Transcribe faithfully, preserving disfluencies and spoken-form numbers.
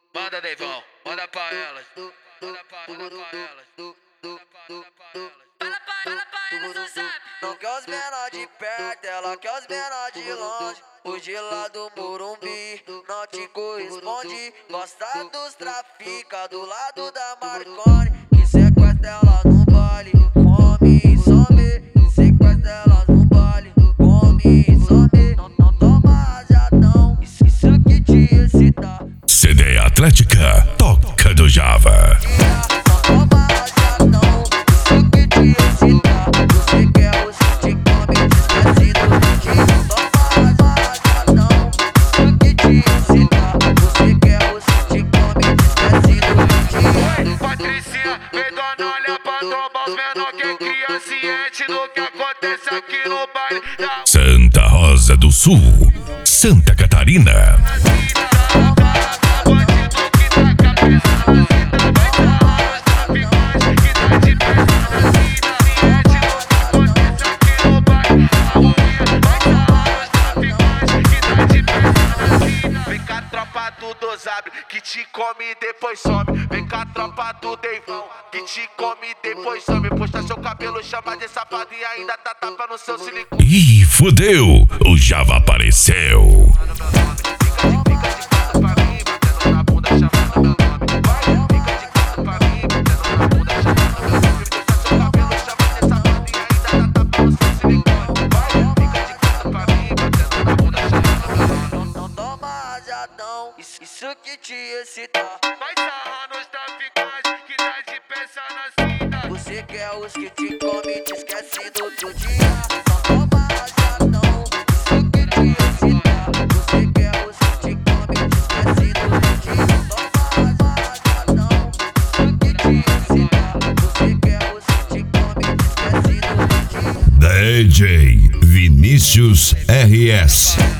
Manda, Deivão, manda pra elas. Manda pra, manda pra elas. Fala pra, fala pra elas no zap. Não quer os menor de perto, ela quer os menor de longe. Os de lá do Morumbi não te corresponde. Gosta dos trafica do lado da Marconi. Que sequestra ela no baile, come e some. Que sequestra ela no baile, come e some. Não, não toma jadão, isso, isso que te excita. C D Atlética, toca do Java. Patricinha, vem dona, olha pra trombar os menor que é crianciente do que acontece aqui no baile da Santa Rosa do Sul, Santa Catarina. Vem cá, tropa do Dosabre, que te come e depois some. Vem cá, tropa do Deivão, que te come e depois some. Posta seu cabelo, chama de safado e ainda tá tapando seu silicone. Ih, fudeu, o Java apareceu. Isso, isso que te excita. Vai sarrar nos traficantes que tá de peça na cinta. Você quer os que te come, te esquece do outro dia. Não toma rajadão, isso que te excita. Você quer os que te come, te esquece do outro dia. Não toma rajadão, isso que te excita. Você quer os que te come, te esquece do outro dia. D J Vinícius R S.